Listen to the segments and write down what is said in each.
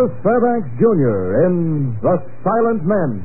Douglas Fairbanks, Jr. in The Silent Men.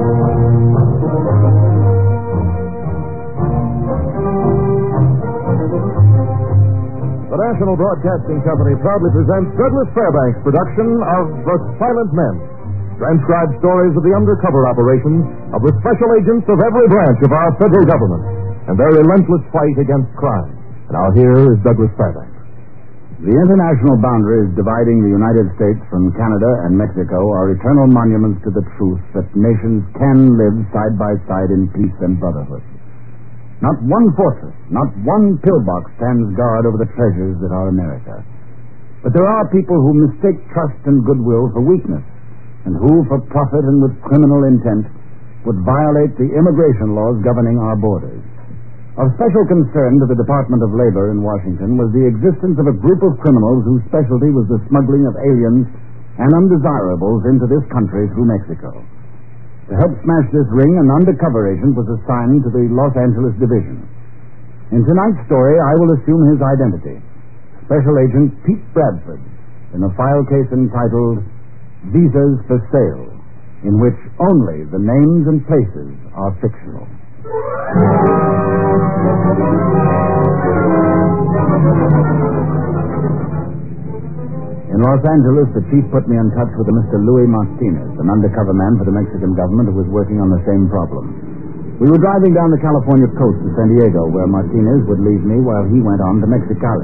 The National Broadcasting Company proudly presents Douglas Fairbanks' production of The Silent Men. Transcribed stories of the undercover operations of the special agents of every branch of our federal government and their relentless fight against crime. And now here is Douglas Fairbanks. The international boundaries dividing the United States from Canada and Mexico are eternal monuments to the truth that nations can live side by side in peace and brotherhood. Not one fortress, not one pillbox stands guard over the treasures that are America. But there are people who mistake trust and goodwill for weakness, and who, for profit and with criminal intent, would violate the immigration laws governing our borders. Of special concern to the Department of Labor in Washington was the existence of a group of criminals whose specialty was the smuggling of aliens and undesirables into this country through Mexico. To help smash this ring, an undercover agent was assigned to the Los Angeles Division. In tonight's story, I will assume his identity, Special Agent Pete Bradford, in a file case entitled Visas for Sale, in which only the names and places are fictional. In Los Angeles, the chief put me in touch with a Mr. Luis Martinez, an undercover man for the Mexican government who was working on the same problem. We were driving down the California coast to San Diego, where Martinez would leave me while he went on to Mexicali.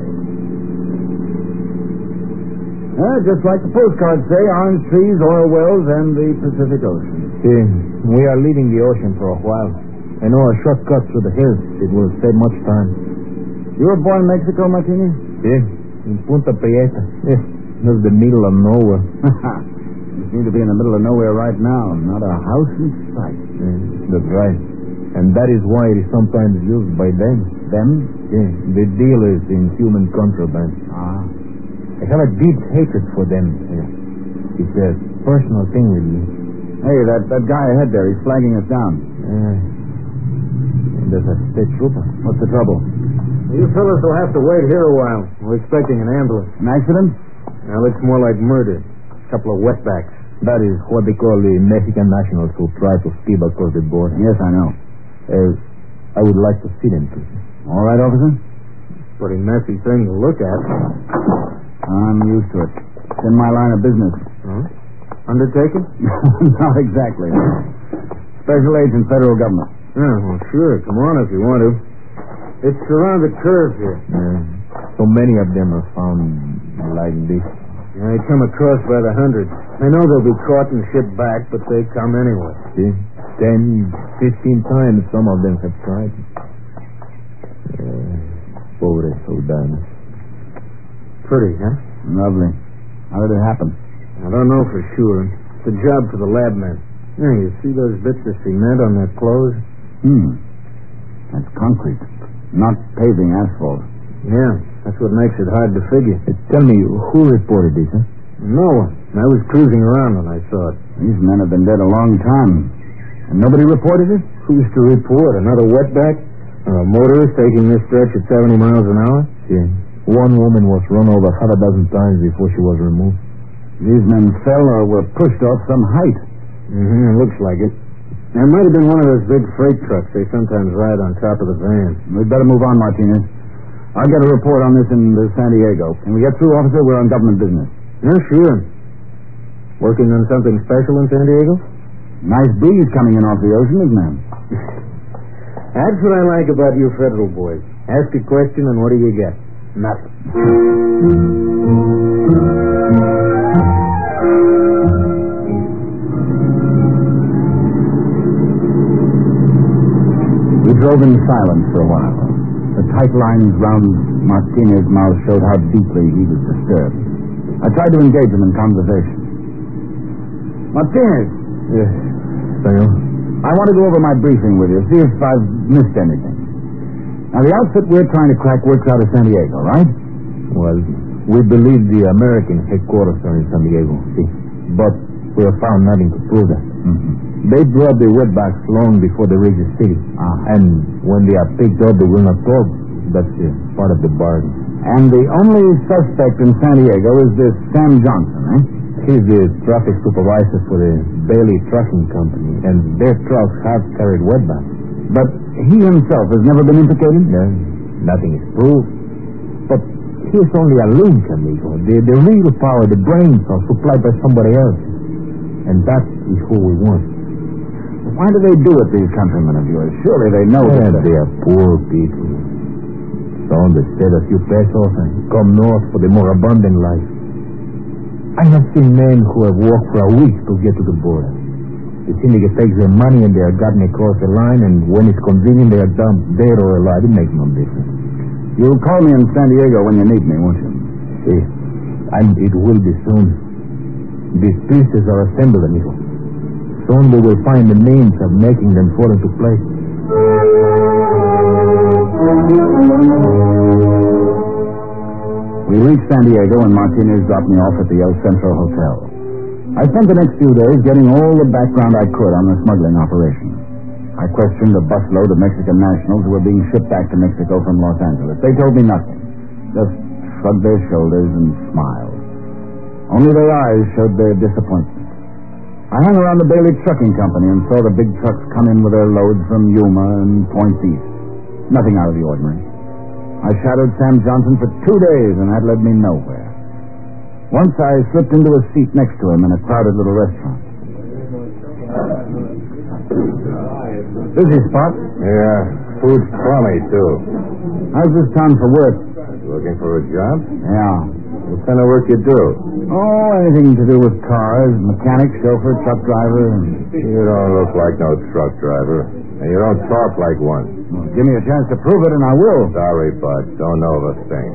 Just like the postcards say, orange trees, oil wells, and the Pacific Ocean. See, we are leaving the ocean for a while. I know a shortcut through the hills. It will save much time. You were born in Mexico, Martinez? See, in Punta Prieta. Yes, just the middle of nowhere. You seem to be in the middle of nowhere right now. Not a house in sight. That's right. And that is why it is sometimes used by them. Them? Yeah, the dealers in human contraband. Ah. I have a deep hatred for them. It's a personal thing with me. Hey, that guy ahead there, he's flagging us down. There's a state trooper. What's the trouble? You fellas will have to wait here a while. We're expecting an ambulance. An accident? Now, looks more like murder. A couple of wetbacks. That is what they call the Mexican nationals who try to steal across the border. Yes, I know. I would like to see them, please. All right, officer? Pretty messy thing to look at. I'm used to it. It's in my line of business. Huh? Undertaking? Not exactly. Special agent, federal government. Yeah, well, sure. Come on if you want to. It's around the curve here. So many of them are found like this. They come across by the hundreds. I know they'll be caught and shipped back, but they come anyway. See? 10, 15 times some of them have tried. Pobre soldados. Pretty, huh? Lovely. How did it happen? I don't know for sure. It's a job for the lab men. Yeah, you see those bits of cement on their clothes? That's concrete, not paving asphalt. Yeah, that's what makes it hard to figure. Tell me, who reported this, huh? No one. I was cruising around when I saw it. These men have been dead a long time. And nobody reported it? Who's to report? Another wetback? Or a motorist taking this stretch at 70 miles an hour? Yeah. One woman was run over half a dozen times before she was removed. These men fell or were pushed off some height. It looks like it. There might have been one of those big freight trucks they sometimes ride on top of the van. We'd better move on, Martinez. I'll get a report on this in San Diego. Can we get through, officer? We're on government business. Yeah, sure. Working on something special in San Diego? Nice breeze coming in off the ocean, isn't it? That's what I like about you federal boys. Ask a question and what do you get? Nothing. We drove in silence for a while. The tight lines round Martinez's mouth showed how deeply he was disturbed. I tried to engage him in conversation. Martinez. Yes, senor. I want to go over my briefing with you, see if I've missed anything. Now, the outfit we're trying to crack works out of San Diego, right? Well, we believe the American headquarters are in San Diego, see? But we have found nothing to prove that. They brought the wetbacks long before they reach the city. And when they are picked up, they will not talk. That's part of the bargain. And the only suspect in San Diego is this Sam Johnson, eh? He's the traffic supervisor for the Bailey Trucking Company, and their trucks have carried wetbacks. But he himself has never been implicated? No, nothing is proved. But he's only a link, amigo. The real power, the brains are supplied by somebody else. And that is who we want. Why do they do it, these countrymen of yours? Surely they know that they are poor people. Some they save a few pesos and come north for the more abundant life. I have seen men who have walked for a week to get to the border. The syndicate takes their money and they are gotten across the line, and when it's convenient, they are dumped dead or alive. It makes no difference. You'll call me in San Diego when you need me, won't you? See, and it will be soon. These pieces are assembled, amigo. Soon we will find the means of making them fall into place. We reached San Diego and Martinez dropped me off at the El Centro Hotel. I spent the next few days getting all the background I could on the smuggling operation. I questioned a busload of Mexican nationals who were being shipped back to Mexico from Los Angeles. They told me nothing, just shrugged their shoulders and smiled. Only their eyes showed their disappointment. I hung around the Bailey Trucking Company and saw the big trucks come in with their loads from Yuma and Point East. Nothing out of the ordinary. I shadowed Sam Johnson for 2 days, and that led me nowhere. Once I slipped into a seat next to him in a crowded little restaurant. Busy spot? Yeah, food's crummy, too. How's this town for work? Looking for a job? Yeah. What kind of work you do? Oh, anything to do with cars, mechanic, chauffeur, truck driver. You don't look like no truck driver, and you don't talk like one. Well, give me a chance to prove it, and I will. Sorry, bud. Don't know the thing.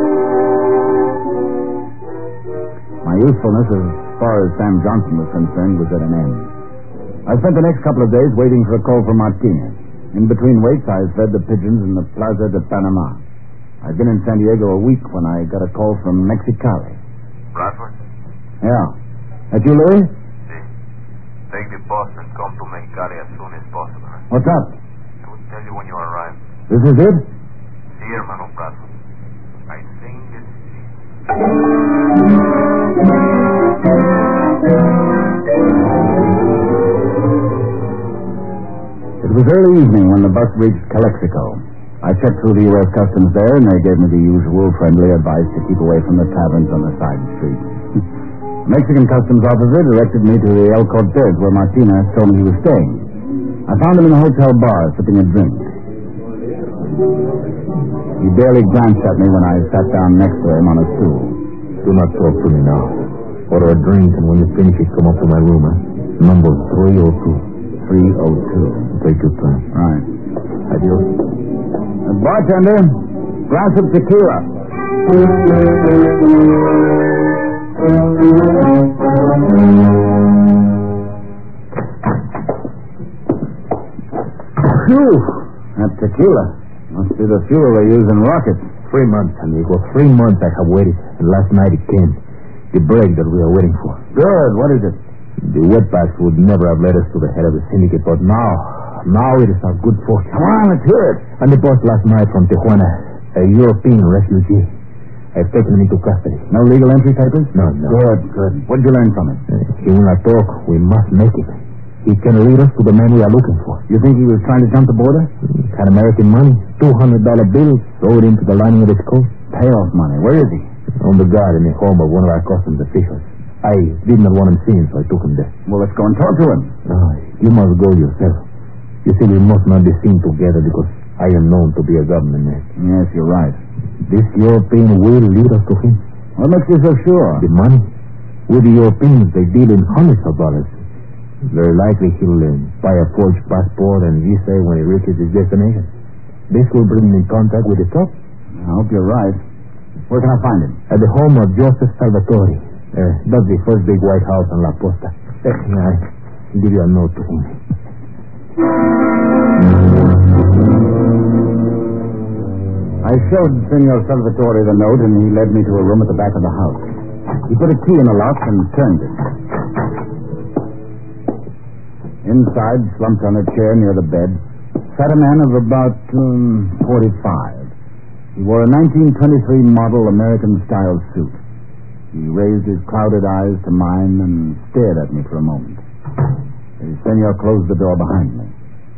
My usefulness, as far as Sam Johnson was concerned, was at an end. I spent the next couple of days waiting for a call from Martinez. In between waits, I fed the pigeons in the Plaza de Panama. I'd been in San Diego a week when I got a call from Mexicali. Bradford? Yeah. That you, Louis? Si. Take the bus and come to Mexicali as soon as possible. What's up? I will tell you when you arrive. This is it? Si, hermano Bradford. I think this is it. It was early evening when the bus reached Calexico. I checked through the U.S. Customs there, and they gave me the usual friendly advice to keep away from the taverns on the side streets. The Mexican customs officer directed me to the El Cortez, where Martinez told me he was staying. I found him in a hotel bar, sipping a drink. He barely glanced at me when I sat down next to him on a stool. Do not talk to me now. Order a drink, and when you finish it, come up to my room, Number 302. 302. Take your time. Right. Adios. Bartender, glass of tequila. Phew! That tequila must be the fuel they use in rockets. 3 months, amigo. 3 months I have waited, and last night it came. The break that we are waiting for. Good. What is it? The wetbacks would never have led us to the head of the syndicate, but now it is our good fortune. Come on, let's hear it. And the boss last night from Tijuana, a European refugee. I've taken him into custody. No legal entry papers? No. Good. What did you learn from him? He will not talk. We must make it. He can lead us to the man we are looking for. You think he was trying to jump the border? Had American money, $200 bills, throw it into the lining of his coat. Payoff money. Where is he? On the guard in the home of one of our customs officials. I did not want him seen, so I took him there. Well, let's go and talk to him. No, you must go yourself. You see, we must not be seen together because I am known to be a government man. Yes, you're right. This European will lead us to him. What makes you so sure? The money. With the Europeans, they deal in hundreds of dollars. Very likely he'll buy a forged passport and visa when he reaches his destination. This will bring him in contact with the top. I hope you're right. Where can I find him? At the home of Joseph Salvatore. That's the first big white house on La Posta. I'll give you a note to him. I showed Senor Salvatore the note, and he led me to a room at the back of the house. He put a key in the lock and turned it. Inside, slumped on a chair near the bed, sat a man of about 45. He wore a 1923 model American-style suit. He raised his clouded eyes to mine and stared at me for a moment. The senor closed the door behind me.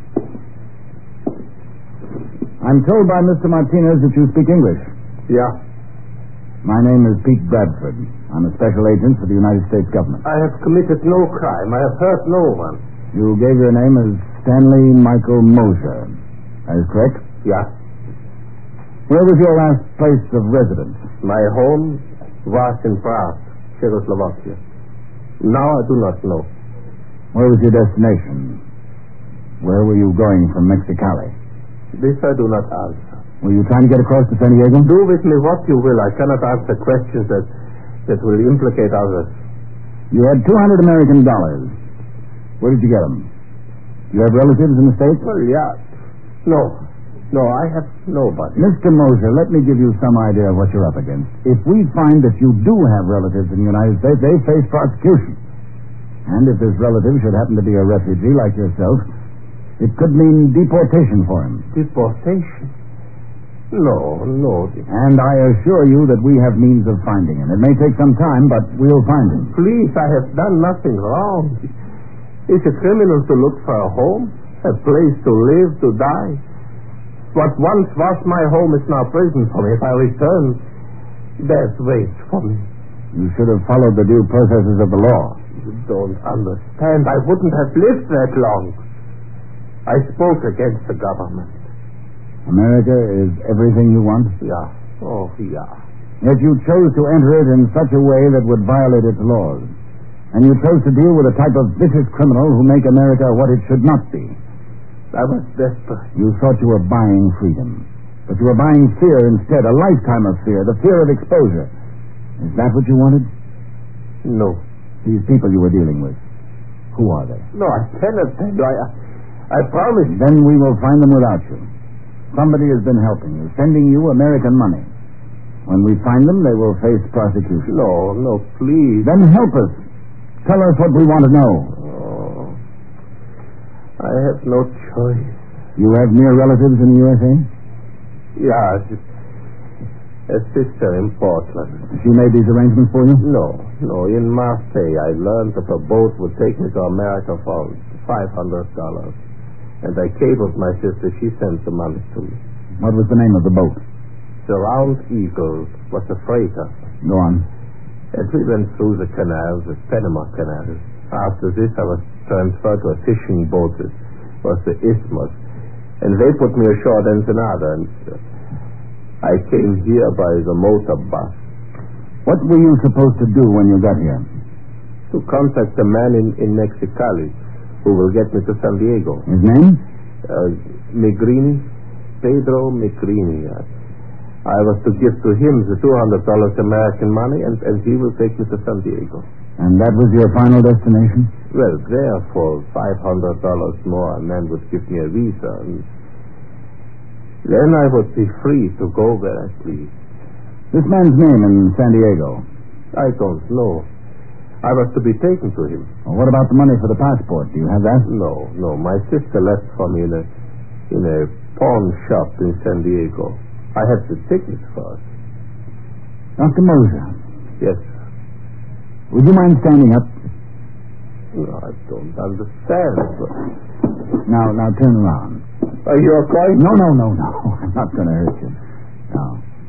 I'm told by Mr. Martinez that you speak English. Yeah. My name is Pete Bradford. I'm a special agent for the United States government. I have committed no crime. I have hurt no one. You gave your name as Stanley Michael Mosier. That is correct? Yeah. Where was your last place of residence? My home was in Prague, Czechoslovakia. Now I do not know. Where was your destination? Where were you going from Mexicali? This I do not answer. Were you trying to get across to San Diego? Do with me what you will. I cannot answer questions that will implicate others. You had $200 American. Where did you get them? You have relatives in the States? Well, yeah. No, I have nobody. Mr. Mosier, let me give you some idea of what you're up against. If we find that you do have relatives in the United States, they face prosecution. And if this relative should happen to be a refugee like yourself, it could mean deportation for him. Deportation? No. And I assure you that we have means of finding him. It may take some time, but we'll find him. Please, I have done nothing wrong. It's a criminal to look for a home, a place to live, to die. What once was my home is now prison for me. If I return, there's wait for me. You should have followed the due processes of the law. You don't understand. I wouldn't have lived that long. I spoke against the government. America is everything you want? Yeah. Oh, yeah. Yet you chose to enter it in such a way that would violate its laws. And you chose to deal with a type of vicious criminal who make America what it should not be. I was desperate. You thought you were buying freedom. But you were buying fear instead, a lifetime of fear, the fear of exposure. Is that what you wanted? No. These people you were dealing with, who are they? No, I cannot tell you. I promise. Then we will find them without you. Somebody has been helping you, sending you American money. When we find them, they will face prosecution. No, please. Then help us. Tell us what we want to know. Oh, I have no choice. You have near relatives in the USA? Yeah, a sister in Portland. She made these arrangements for you? No. In Marseille, I learned that a boat would take me to America for $500. And I cabled my sister. She sent the money to me. What was the name of the boat? The Round Eagle was a freighter. Go on. And we went through the canals, the Panama Canal. After this, I was transferred to a fishing boat. It was the Isthmus. And they put me ashore at Ensenada. And I came here by the motor bus. What were you supposed to do when you got here? To contact the man in Mexicali who will get me to San Diego. His name? Migrini. Pedro Migrini. I was to give to him the $200 American money, and he will take me to San Diego. And that was your final destination? Well, there for $500 more, a man would give me a visa, and then I would be free to go where I please. This man's name in San Diego? I don't know. I was to be taken to him. Well, what about the money for the passport? Do you have that? No. My sister left for me in a pawn shop in San Diego. I had the tickets first. Dr. Mosier. Yes. Would you mind standing up? No, I don't understand. Now turn around. Are you okay? No. I'm not going to hurt you. No.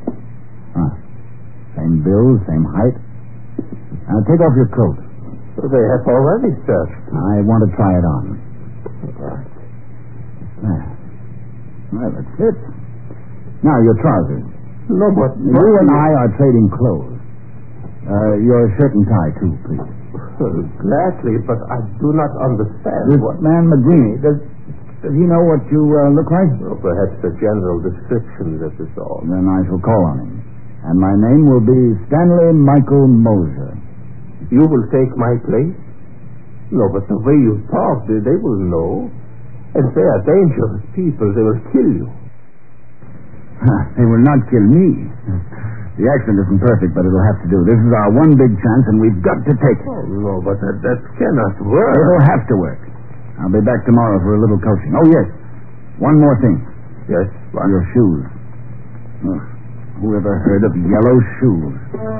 Same build, same height. Now take off your coat. They have already searched. I want to try it on. Right. There. Well, it fits. Now, your trousers. No, but... You and I are trading clothes. Your shirt and tie, too, please. Gladly, but I do not understand. This man Migrini, does he know what you look like? Well, perhaps a general description, that is all. Then I shall call on him. And my name will be Stanley Michael Mosier. You will take my place? No, but the way you talk, they will know. And they are dangerous people. They will kill you. They will not kill me. The accent isn't perfect, but it'll have to do. This is our one big chance, and we've got to take it. Oh, no, but that cannot work. It'll have to work. I'll be back tomorrow for a little coaching. Oh, yes. One more thing. Yes? Your shoes. Who ever heard of yellow shoes?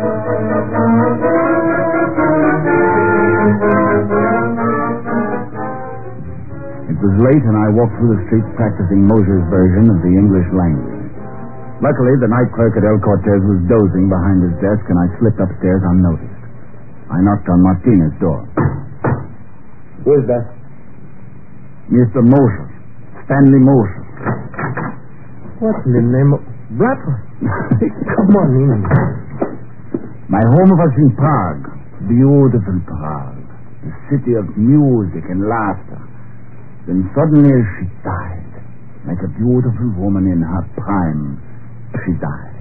It was late, and I walked through the streets practicing Mosher's version of the English language. Luckily, the night clerk at El Cortez was dozing behind his desk, and I slipped upstairs unnoticed. I knocked on Martinez's door. Who is that? Mr. Mosher. Stanley Mosher. What's the name of... Bradford? Come on in. My home was in Prague. Beautiful Prague. The city of music and laughter. Then suddenly she died. Like a beautiful woman in her prime. She died.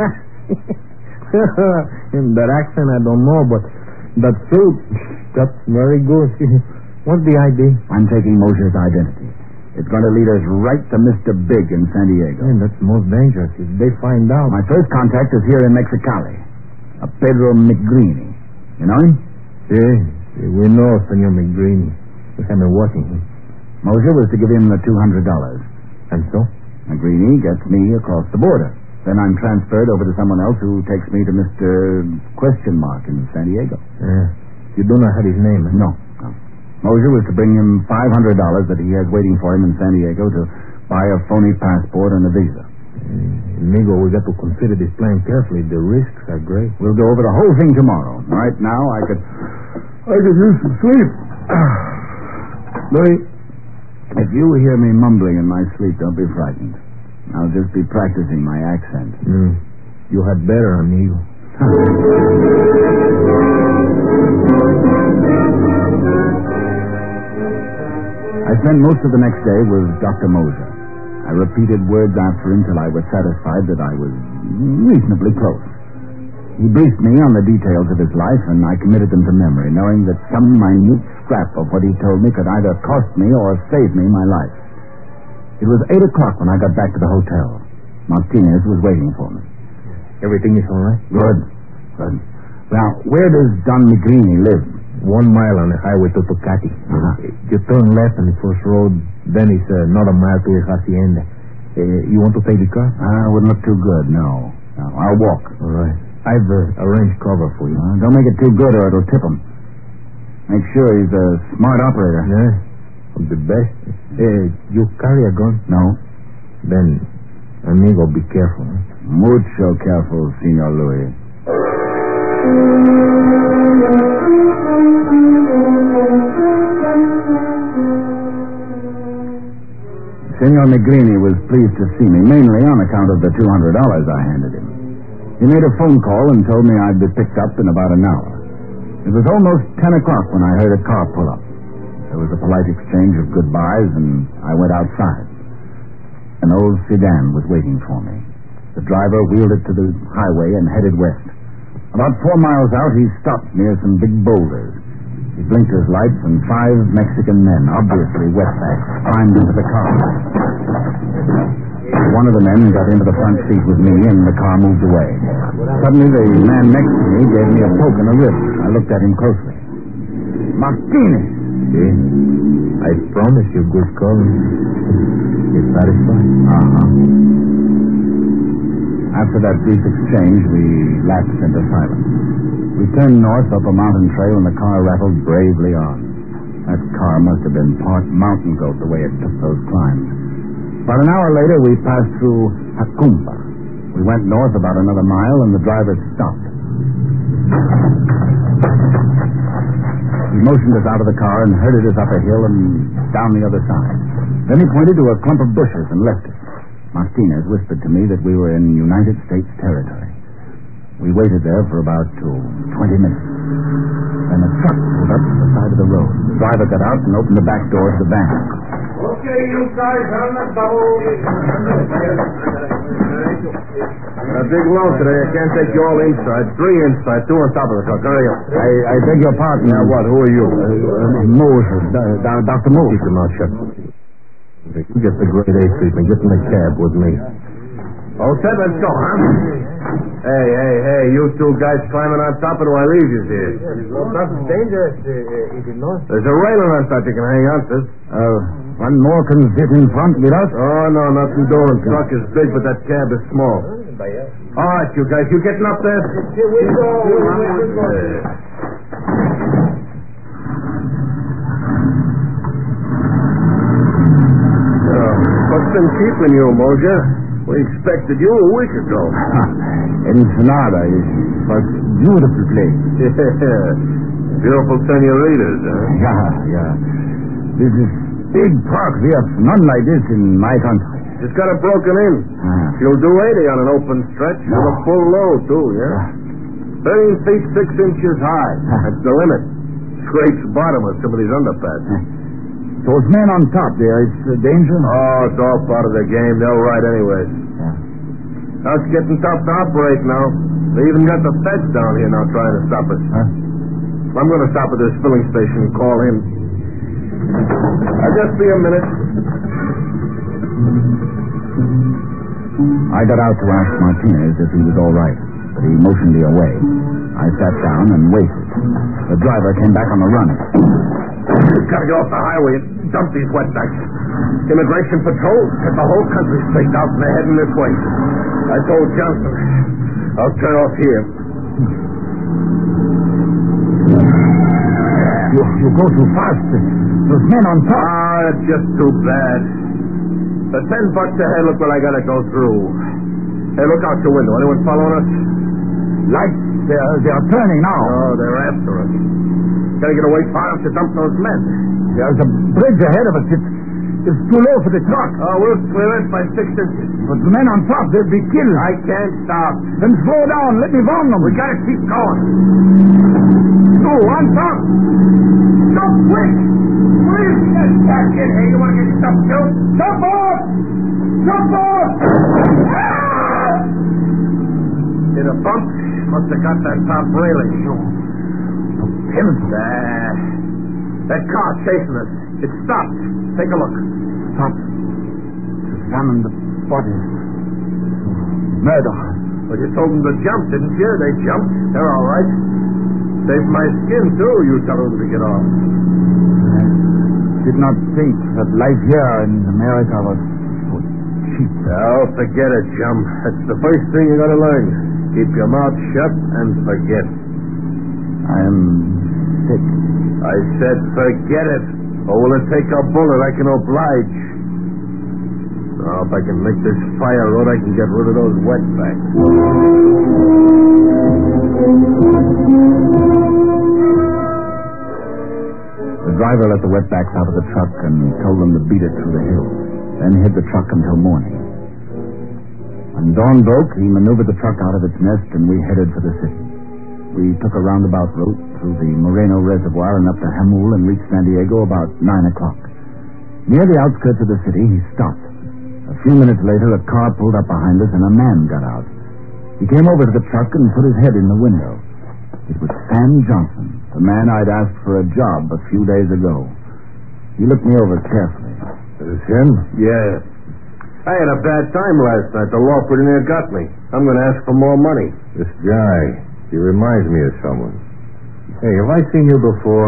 In that accent, I don't know, but that suit, that's very good. What's the ID? I'm taking Mosher's identity. It's going to lead us right to Mr. Big in San Diego. Man, that's most dangerous. If they find out... My first contact is here in Mexicali. A Pedro McGreeny. You know him? Yeah, we know Senor McGreeny. We have been watching him. Mosher was to give him the $200. And so? McGreeny gets me across the border. Then I'm transferred over to someone else who takes me to Mr. Question Mark in San Diego. Yeah. You do not have his name, eh? No. Mosher was to bring him $500 that he has waiting for him in San Diego to buy a phony passport and a visa. Amigo, we got to consider this plan carefully. The risks are great. We'll go over the whole thing tomorrow. Right now, I could use some sleep. Louis, if you hear me mumbling in my sleep, don't be frightened. I'll just be practicing my accent. You had better, amigo. I spent most of the next day with Dr. Mosher. I repeated words after him till I was satisfied that I was reasonably close. He briefed me on the details of his life, and I committed them to memory, knowing that some minute scrap of what he told me could either cost me or save me my life. It was 8 o'clock when I got back to the hotel. Martinez was waiting for me. Everything is all right? Good. Now, where does Don McGreeny live? 1 mile on the highway to Tocati. You turn left on the first road, then it's another mile to his hacienda. You want to take the car? Wouldn't look too good, no. I'll walk. All right. I've arranged cover for you. Don't make it too good or it'll tip him. Make sure he's a smart operator. Yeah, the best. You carry a gun? No. Then, amigo, be careful. Mucho careful, Senor Louis. Senor McGreeny was pleased to see me, mainly on account of the $200 I handed him. He made a phone call and told me I'd be picked up in about an hour. It was almost 10 o'clock when I heard a car pull up. There was a polite exchange of goodbyes, and I went outside. An old sedan was waiting for me. The driver wheeled it to the highway and headed west. About 4 miles out, he stopped near some big boulders. He blinked his lights, and 5 Mexican men, obviously wetbacks, climbed into the car. One of the men got into the front seat with me, and the car moved away. Suddenly, the man next to me gave me a poke in the ribs. I looked at him closely. Martinez! See? I promise you good calling. You're satisfied? After that brief exchange, we lapsed into silence. We turned north up a mountain trail, and the car rattled bravely on. That car must have been part mountain goat the way it took those climbs. About an hour later, we passed through Jacumba. We went north about another mile, and the driver stopped. He motioned us out of the car and herded us up a hill and down the other side. Then he pointed to a clump of bushes and left us. Martinez whispered to me that we were in United States territory. We waited there for about 20 minutes. Then a truck pulled up to the side of the road. The driver got out and opened the back door of the van. Okay, you guys on the double. A big load today. I can't take you all inside. 3 inside, 2 on top of the truck. Hurry up. I beg your pardon. Now what? Who are you? Mosher. Dr. Mosher. Keep your mouth shut. You get the grade A treatment. Get in the cab with me. All set, let's go, huh? Hey, you 2 guys climbing on top, or do I leave you here? Nothing dangerous, is it not? There's a railing on top you can hang on to. One more can sit in front with us? Oh, no, nothing doing. Truck is big, but that cab is small. All right, you guys. You getting up there? Here we go. What's been keeping you, Moja? We expected you a week ago. Ensenada is a beautiful place. Beautiful senoritas, huh? Yeah. This is big park. We have none like this in my country. Just got it broken in. You'll do 80 on an open stretch with a full load, too, yeah? 13 feet 6 inches high. That's the limit. Scrapes bottom of some of these underpads. Those men on top there, it's danger? Oh, it's all part of the game. They'll ride anyways. Yeah. Now it's getting tough to operate now. They even got the feds down here now trying to stop us. Huh? I'm going to stop at this filling station and call him. I'll just be a minute. I got out to ask Martinez if he was all right, but he motioned me away. I sat down and waited. The driver came back on the run. Gotta get off the highway and dump these wetbacks. Immigration patrol got the whole country straightened out and they're heading this way. I told Johnson I'll turn off here. You go too fast. Those men on top. It's just too bad. The $10 ahead, look what I gotta go through. Hey, look out your window. Anyone following us? Lights, they're turning now. Oh, they're after us. Gotta get away far enough to dump those men. There's a bridge ahead of us. It's too low for the truck. Oh, we'll clear it by 6 inches. But the men on top, they'll be killed. I can't stop. Then slow down. Let me warn them. We gotta keep going. No, on top. Jump quick! Please, get back in here. You want to get yourself killed? Jump off! Jump off! Hit a bump. Must have got that top railing. That car chasing us. It stopped. Take a look. Stop. Examine the bodies. Murder. Well, you told them to jump, didn't you? They jumped. They're all right. Saved my skin, too. You tell them to get off. I did not think that life here in America was so cheap. Oh, forget it, chum. That's the first thing you gotta learn. Keep your mouth shut and forget. I'm sick. I said forget it. Or will it take a bullet? I can oblige. Now, if I can make this fire road, I can get rid of those wetbacks. The driver let the wetbacks out of the truck and told them to beat it through the hills, then hid the truck until morning. When dawn broke, he maneuvered the truck out of its nest, and we headed for the city. We took a roundabout route through the Moreno Reservoir and up to Jamul and reached San Diego about 9 o'clock. Near the outskirts of the city, he stopped. A few minutes later, a car pulled up behind us, and a man got out. He came over to the truck and put his head in the window. It was Sam Johnson, the man I'd asked for a job a few days ago. He looked me over carefully. Is this him? Yeah. I had a bad time last night. The law pretty near got me. I'm going to ask for more money. This guy, he reminds me of someone. Hey, have I seen you before?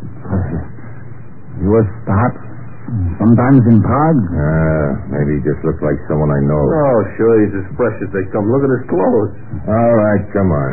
He was perhaps sometimes in Prague. Maybe he just looks like someone I know. Oh, sure, he's as fresh as they come. Look at his clothes. All right, come on.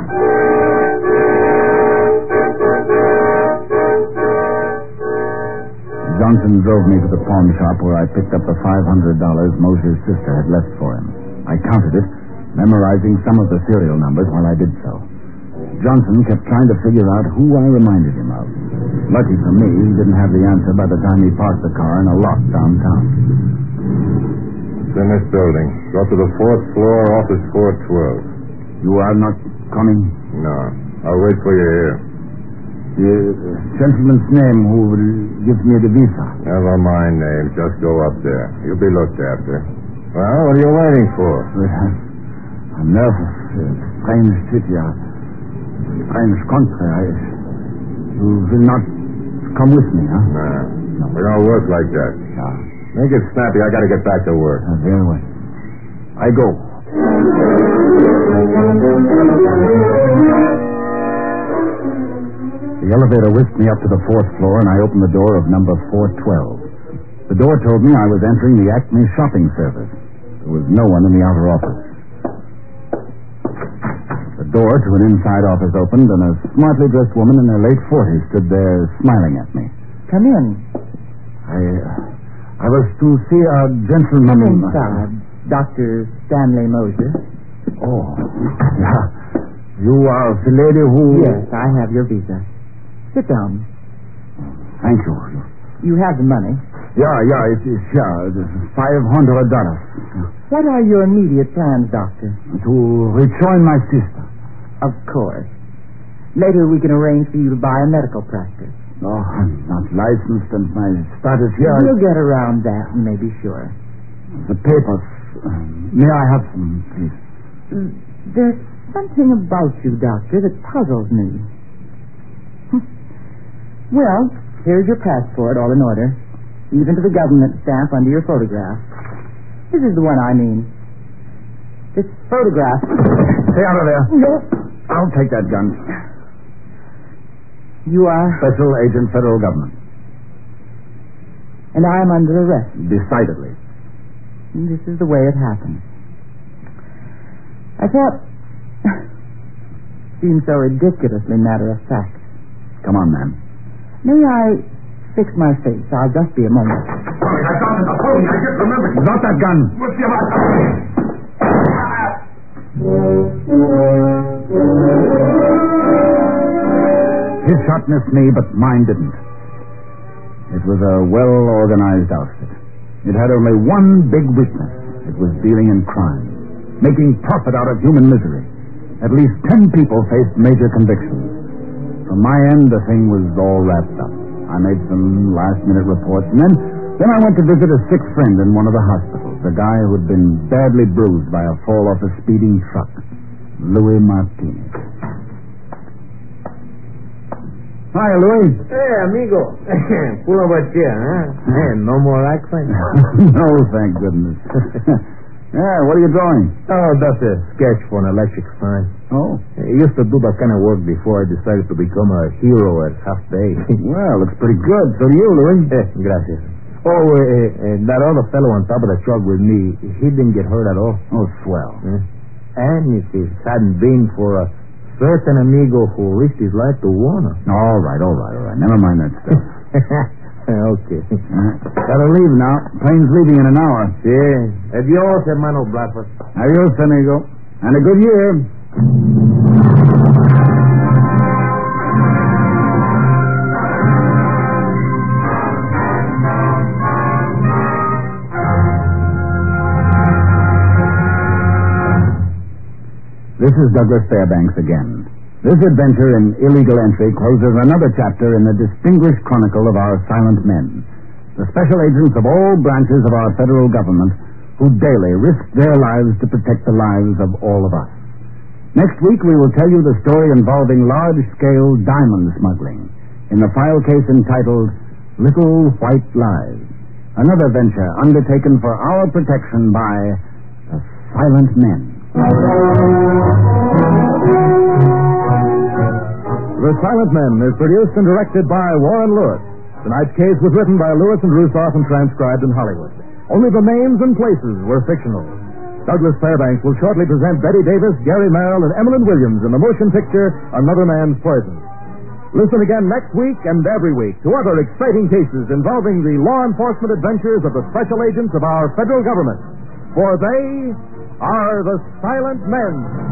Johnson drove me to the pawn shop where I picked up the $500 Mosher's sister had left for him. I counted it, memorizing some of the serial numbers while I did so. Johnson kept trying to figure out who I reminded him of. Lucky for me, he didn't have the answer by the time he parked the car in a lot downtown. It's in this building. Go to the 4th floor, office 412. You are not coming? No. I'll wait for you here. The gentleman's name who will give me the visa. Never mind name. Just go up there. You'll be looked after. Well, what are you waiting for? I'm nervous. Strange city. Strange country. You will not come with me, huh? No. We don't work like that. Yeah. Make it snappy. I got to get back to work. Very well. I go. The elevator whisked me up to the 4th floor, and I opened the door of number 412. The door told me I was entering the Acme shopping service. There was no one in the outer office. door to an inside office opened, and a smartly dressed woman in her late 40s stood there smiling at me. Come in. I was to see a gentleman... Come inside. Dr. Stanley Moses. Oh, yeah. You are the lady who... Yes, I have your visa. Sit down. Thank you. You have the money. Yeah, it is $500. What are your immediate plans, Doctor? To rejoin my sister. Of course. Later we can arrange for you to buy a medical practice. No, I'm not licensed, and my status here... We'll get around that, you may be sure. The papers. May I have some, please? There's something about you, Doctor, that puzzles me. Well, here's your passport, all in order. Even to the government stamp under your photograph. This is the one I mean. This photograph... Stay out of there. No. I'll take that gun. You are... Special Agent, Federal Government. And I am under arrest. Decidedly. And this is the way it happened. I thought... seemed so ridiculously matter of fact. Come on, ma'am. May I fix my face? I'll just be a moment. Sorry, I got it. I just remembered. Drop that gun. What's the matter? His shot missed me, but mine didn't. It was a well-organized outfit. It had only one big weakness. It was dealing in crime, making profit out of human misery. At least 10 people faced major convictions. From my end, the thing was all wrapped up. I made some last-minute reports, and then I went to visit a sick friend in one of the hospitals, a guy who had been badly bruised by a fall off a speeding truck, Louis Martinez. Hi, Louis. Hey, amigo. Pull over here, huh? Hey, no more accent? No, thank goodness. Yeah, what are you drawing? Oh, that's a sketch for an electric sign. Oh? I used to do that kind of work before I decided to become a hero at half day. Well, looks pretty good. So do you, Louis. Gracias. Oh, that other fellow on top of the truck with me, he didn't get hurt at all. Oh, swell. And if it hadn't been for a certain amigo who risked his life to warn us. All right. Never mind that stuff. Okay. Gotta leave now. Plane's leaving in an hour. Sí. Adiós, hermano Blackfoot. Adios, amigo. And a good year. This is Douglas Fairbanks again. This adventure in illegal entry closes another chapter in the distinguished chronicle of our silent men, the special agents of all branches of our federal government who daily risk their lives to protect the lives of all of us. Next week, we will tell you the story involving large-scale diamond smuggling in the file case entitled Little White Lies, another venture undertaken for our protection by the silent men. The Silent Men is produced and directed by Warren Lewis. Tonight's case was written by Lewis and Rusoff and transcribed in Hollywood. Only the names and places were fictional. Douglas Fairbanks will shortly present Betty Davis, Gary Merrill, and Emmeline Williams in the motion picture Another Man's Poison. Listen again next week and every week to other exciting cases involving the law enforcement adventures of the special agents of our federal government. For they are the Silent Men.